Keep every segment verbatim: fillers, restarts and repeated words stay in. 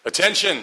Attention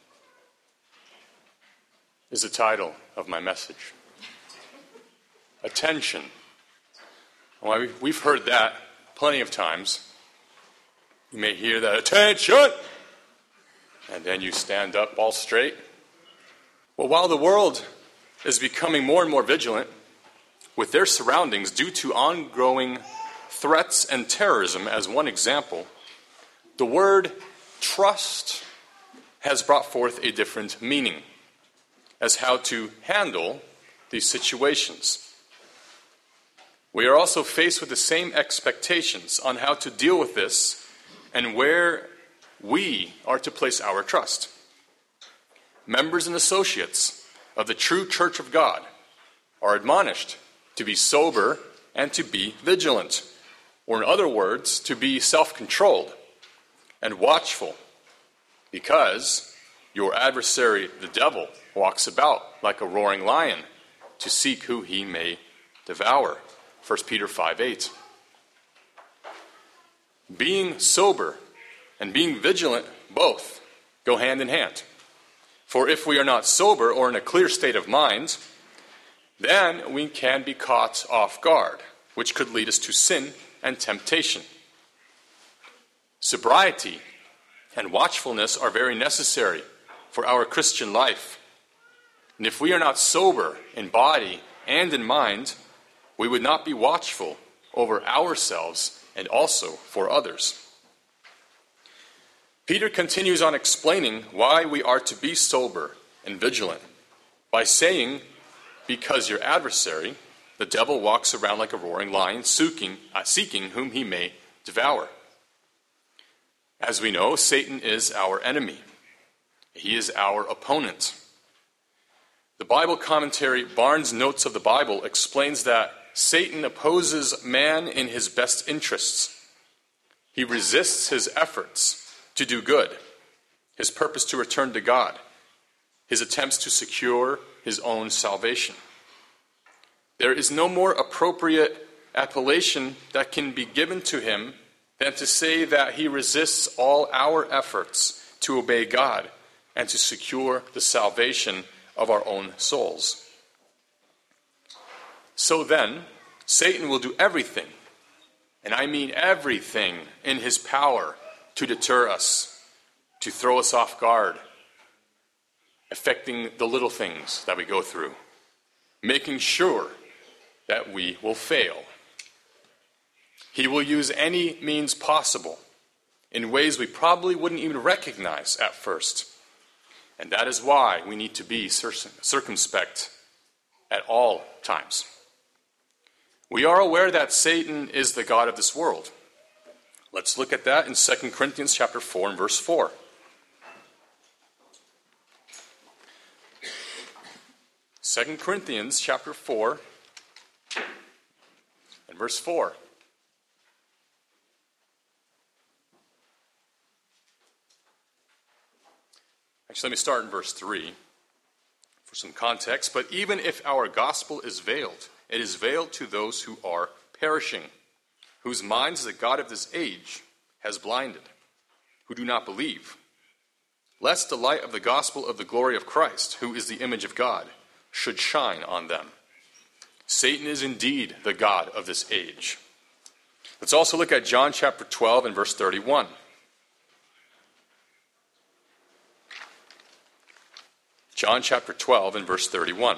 is the title of my message. Attention. Well, we've heard that plenty of times. You may hear that, attention, and then you stand up all straight. Well, while the world is becoming more and more vigilant with their surroundings due to ongoing threats and terrorism, as one example, the word trust has brought forth a different meaning as how to handle these situations. We are also faced with the same expectations on how to deal with this and where we are to place our trust. Members and associates of the true Church of God are admonished to be sober and to be vigilant, or in other words, to be self-controlled and watchful, because your adversary, the devil, walks about like a roaring lion to seek who he may devour. First Peter five eight. Being sober and being vigilant both go hand in hand. For if we are not sober or in a clear state of mind, then we can be caught off guard, which could lead us to sin and temptation. Sobriety and watchfulness are very necessary for our Christian life. And if we are not sober in body and in mind, we would not be watchful over ourselves and also for others. Peter continues on explaining why we are to be sober and vigilant by saying, because your adversary, the devil, walks around like a roaring lion, seeking, uh, seeking whom he may devour. As we know, Satan is our enemy. He is our opponent. The Bible commentary, Barnes' Notes of the Bible, explains that Satan opposes man in his best interests. He resists his efforts to do good, his purpose to return to God, his attempts to secure his own salvation. There is no more appropriate appellation that can be given to him than to say that he resists all our efforts to obey God and to secure the salvation of our own souls. So then, Satan will do everything, and I mean everything in his power, to deter us, to throw us off guard, affecting the little things that we go through, making sure that we will fail. He will use any means possible in ways we probably wouldn't even recognize at first. And that is why we need to be circumspect at all times. We are aware that Satan is the god of this world. Let's look at that in Second Corinthians chapter four and verse four. Second Corinthians chapter four and verse four. Actually, let me start in verse three for some context. But even if our gospel is veiled, it is veiled to those who are perishing, whose minds the God of this age has blinded, who do not believe, lest the light of the gospel of the glory of Christ, who is the image of God, should shine on them. Satan is indeed the god of this age. Let's also look at John chapter twelve and verse thirty-one. John chapter twelve and verse thirty-one.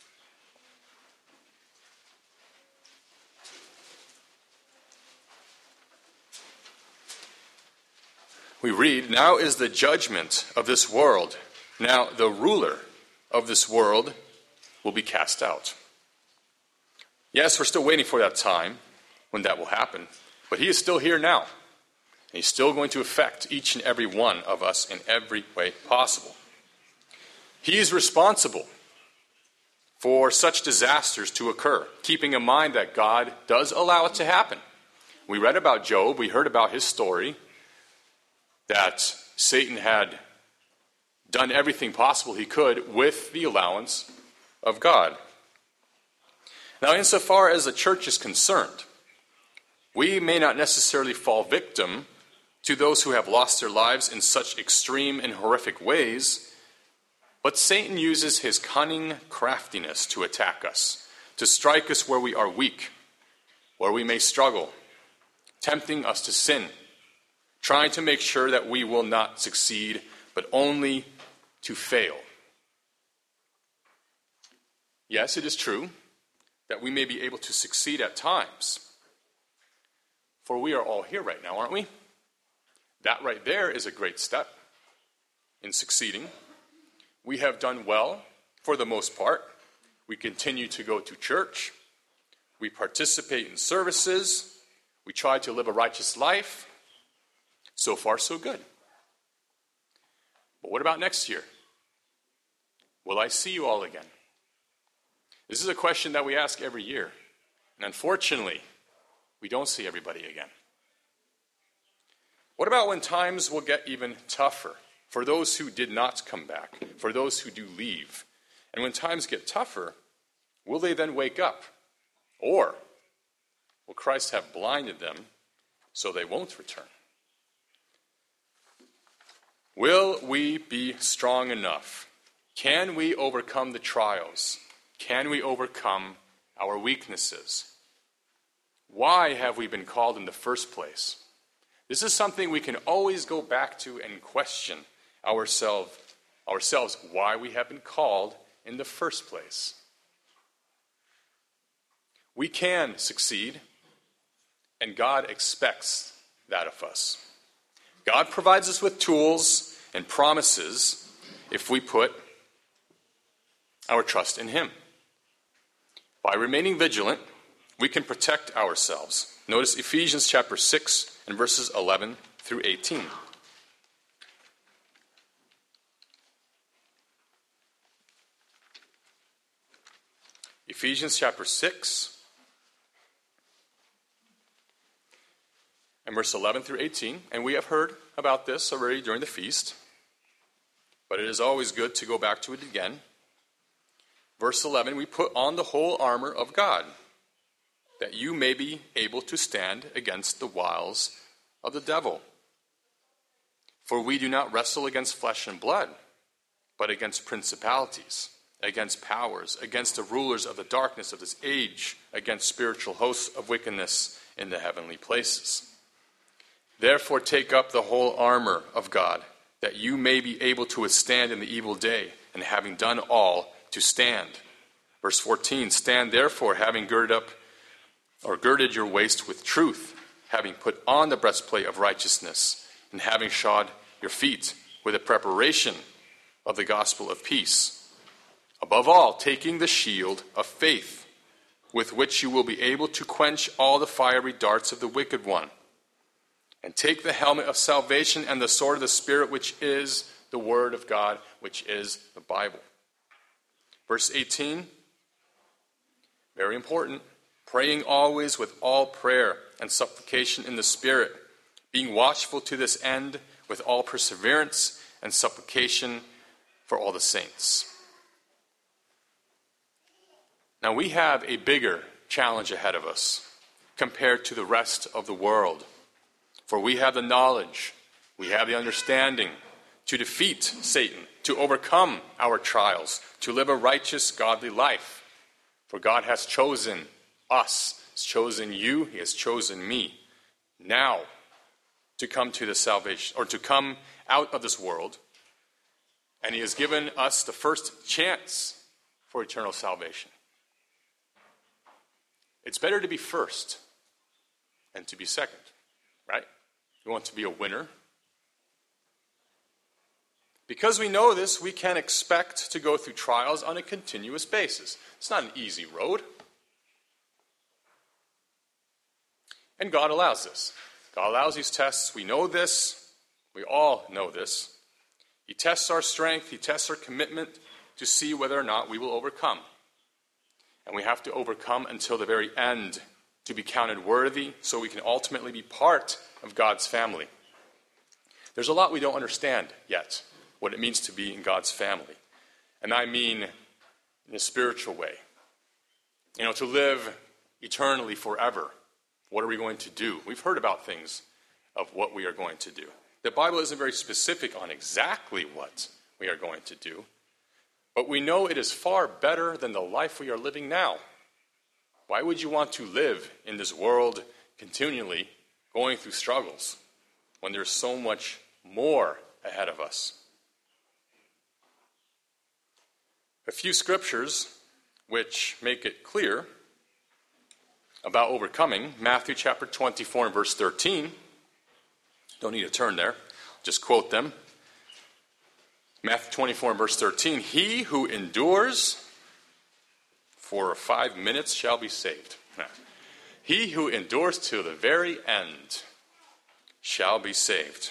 We read, now is the judgment of this world. Now the ruler of this world will be cast out. Yes, we're still waiting for that time when that will happen. But he is still here now. And he's still going to affect each and every one of us in every way possible. He is responsible for such disasters to occur, keeping in mind that God does allow it to happen. We read about Job. We heard about his story, that Satan had done everything possible he could with the allowance of God. Now, insofar as the church is concerned, we may not necessarily fall victim to those who have lost their lives in such extreme and horrific ways, but Satan uses his cunning craftiness to attack us, to strike us where we are weak, where we may struggle, tempting us to sin, trying to make sure that we will not succeed, but only to fail. Yes, it is true that we may be able to succeed at times, for we are all here right now, aren't we? That right there is a great step in succeeding. We have done well for the most part. We continue to go to church. We participate in services. We try to live a righteous life. So far, so good. But what about next year? Will I see you all again? This is a question that we ask every year. And unfortunately, we don't see everybody again. What about when times will get even tougher for those who did not come back, for those who do leave? And when times get tougher, will they then wake up? Or will Christ have blinded them so they won't return? Will we be strong enough? Can we overcome the trials? Can we overcome our weaknesses? Why have we been called in the first place? This is something we can always go back to and question ourselves, ourselves why we have been called in the first place. We can succeed, and God expects that of us. God provides us with tools and promises if we put our trust in Him. By remaining vigilant, we can protect ourselves. Notice Ephesians chapter six and verses eleven through eighteen. Ephesians chapter six and verse eleven through eighteen. And we have heard about this already during the feast, but it is always good to go back to it again. Verse eleven, we put on the whole armor of God, that you may be able to stand against the wiles of the devil. For we do not wrestle against flesh and blood, but against principalities, against powers, against the rulers of the darkness of this age, against spiritual hosts of wickedness in the heavenly places. Therefore take up the whole armor of God, that you may be able to withstand in the evil day, and having done all, to stand. Verse fourteen, stand therefore, having girded up, or girded your waist with truth, having put on the breastplate of righteousness, and having shod your feet with the preparation of the gospel of peace. Above all, taking the shield of faith, with which you will be able to quench all the fiery darts of the wicked one. And take the helmet of salvation and the sword of the Spirit, which is the word of God, which is the Bible. Verse eighteen, very important. Praying always with all prayer and supplication in the Spirit, being watchful to this end with all perseverance and supplication for all the saints. Now we have a bigger challenge ahead of us compared to the rest of the world. For we have the knowledge, we have the understanding to defeat Satan, to overcome our trials, to live a righteous, godly life. For God has chosen us, has chosen you, He has chosen me now to come to the salvation, or to come out of this world. And He has given us the first chance for eternal salvation. It's better to be first than to be second, right? You want to be a winner. Because we know this, we can expect to go through trials on a continuous basis. It's not an easy road. And God allows this. God allows these tests. We know this. We all know this. He tests our strength. He tests our commitment to see whether or not we will overcome. And we have to overcome until the very end to be counted worthy so we can ultimately be part of God's family. There's a lot we don't understand yet, what it means to be in God's family. And I mean in a spiritual way. You know, to live eternally forever. What are we going to do? We've heard about things of what we are going to do. The Bible isn't very specific on exactly what we are going to do, but we know it is far better than the life we are living now. Why would you want to live in this world continually going through struggles when there's so much more ahead of us? A few scriptures which make it clear about overcoming. Matthew chapter twenty-four and verse thirteen. Don't need to turn there. Just quote them. Matthew twenty-four and verse thirteen. He who endures for five minutes shall be saved. He who endures to the very end shall be saved.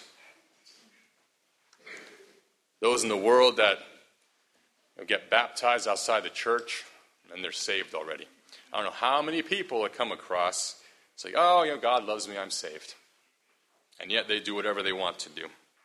Those in the world that get baptized outside the church, and they're saved already. I don't know how many people I come across. It's like, oh, you know, God loves me, I'm saved. And yet they do whatever they want to do.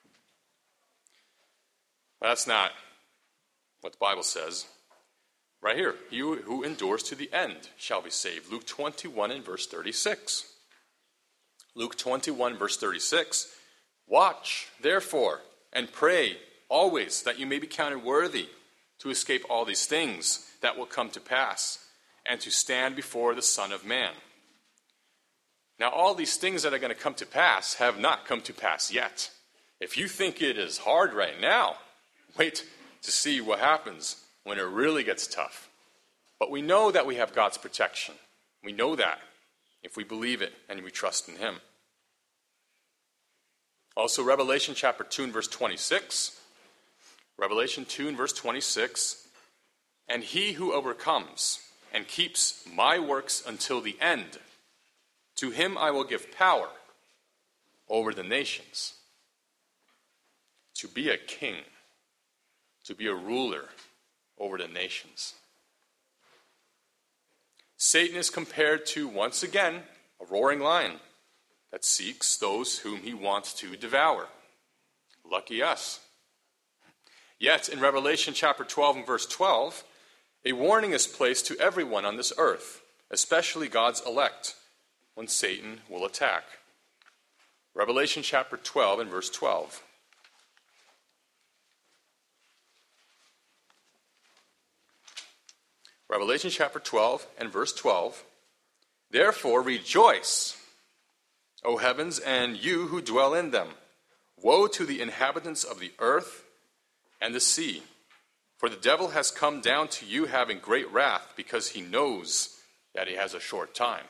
Well, that's not what the Bible says. Right here, he who endures to the end shall be saved. Luke twenty-one and verse thirty-six. Luke twenty-one, verse thirty-six. Watch, therefore, and pray always that you may be counted worthy to escape all these things that will come to pass, and to stand before the Son of Man. Now, all these things that are going to come to pass have not come to pass yet. If you think it is hard right now, wait to see what happens when it really gets tough. But we know that we have God's protection. We know that if we believe it and we trust in Him. Also, Revelation chapter two and verse twenty-six. Revelation two and verse twenty-six. And he who overcomes and keeps my works until the end, to him I will give power over the nations. To be a king, to be a ruler over the nations. Satan is compared to, once again, a roaring lion that seeks those whom he wants to devour. Lucky us. Yet, in Revelation chapter twelve and verse twelve, a warning is placed to everyone on this earth, especially God's elect, when Satan will attack. Revelation chapter twelve and verse twelve. Revelation chapter twelve and verse twelve. Therefore rejoice, O heavens, and you who dwell in them. Woe to the inhabitants of the earth and the sea, for the devil has come down to you having great wrath, because he knows that he has a short time.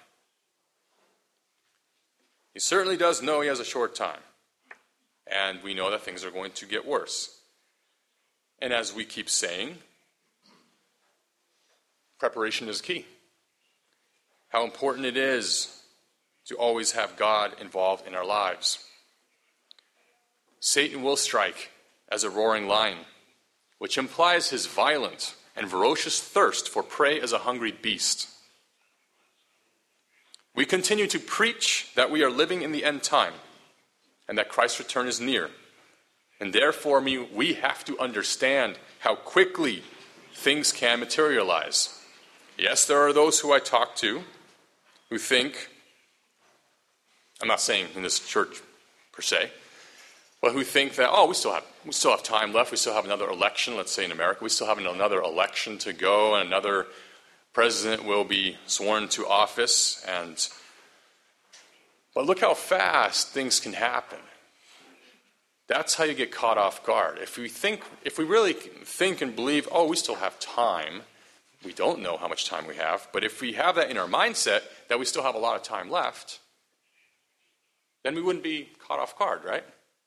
He certainly does know he has a short time. And we know that things are going to get worse. And as we keep saying, preparation is key. How important it is to always have God involved in our lives. Satan will strike as a roaring lion, which implies his violent and ferocious thirst for prey as a hungry beast. We continue to preach that we are living in the end time and that Christ's return is near. And therefore, we have to understand how quickly things can materialize. Yes, there are those who I talk to who think, I'm not saying in this church per se, but who think that, oh, we still have we still have time left. We still have another election. Let's say in America, we still have another election to go, and another president will be sworn to office. And but look how fast things can happen. That's how you get caught off guard. If we think, if we really think and believe, oh, we still have time. We don't know how much time we have, but if we have that in our mindset that we still have a lot of time left, then we wouldn't be caught off guard, right?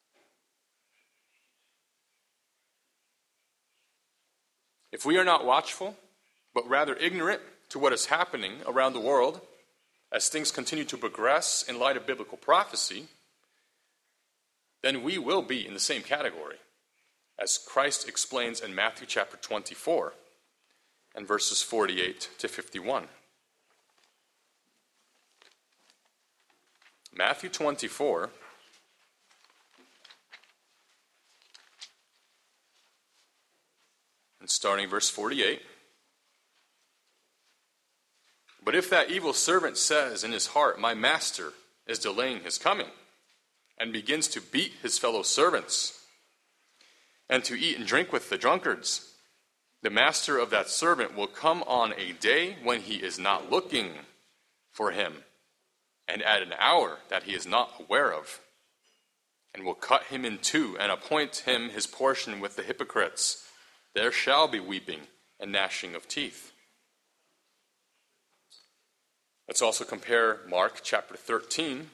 If we are not watchful, but rather ignorant to what is happening around the world as things continue to progress in light of biblical prophecy, then we will be in the same category, as Christ explains in Matthew chapter twenty-four and verses forty-eight to fifty-one. Matthew twenty-four, and starting verse forty-eight. But if that evil servant says in his heart, my master is delaying his coming, and begins to beat his fellow servants and to eat and drink with the drunkards, the master of that servant will come on a day when he is not looking for him, and at an hour that he is not aware of, and will cut him in two and appoint him his portion with the hypocrites. There shall be weeping and gnashing of teeth. Let's also compare Mark chapter thirteen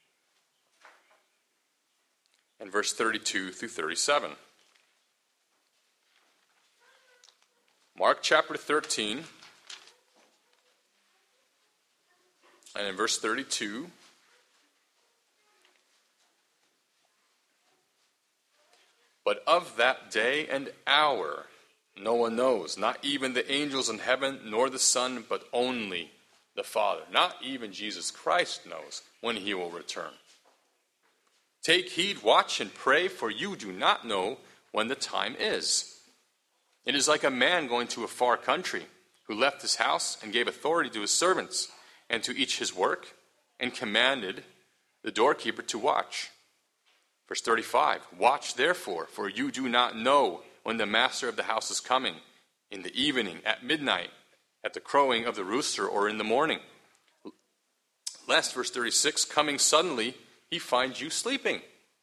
and verse thirty-two through thirty-seven. Mark chapter thirteen, and in verse thirty-two, but of that day and hour no one knows, not even the angels in heaven, nor the Son, but only the Father. Not even Jesus Christ knows when he will return. Take heed, watch, and pray, for you do not know when the time is. It is like a man going to a far country, who left his house and gave authority to his servants, and to each his work, and commanded the doorkeeper to watch. Verse thirty-five, watch therefore, for you do not know when the master of the house is coming, in the evening, at midnight, at the crowing of the rooster, or in the morning. Lest, verse thirty-six, coming suddenly, he finds you sleeping.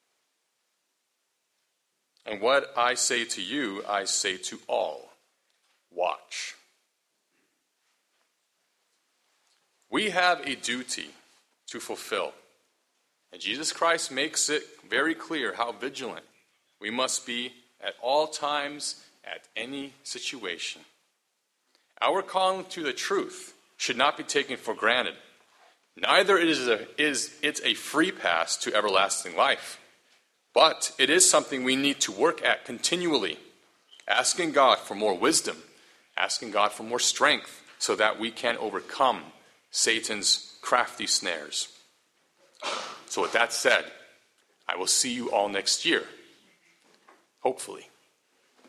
And what I say to you, I say to all, watch. We have a duty to fulfill. And Jesus Christ makes it very clear how vigilant we must be at all times, at any situation. Our calling to the truth should not be taken for granted. Neither is, a, is it a free pass to everlasting life, but it is something we need to work at continually, asking God for more wisdom, asking God for more strength, so that we can overcome Satan's crafty snares. So with that said, I will see you all next year, hopefully.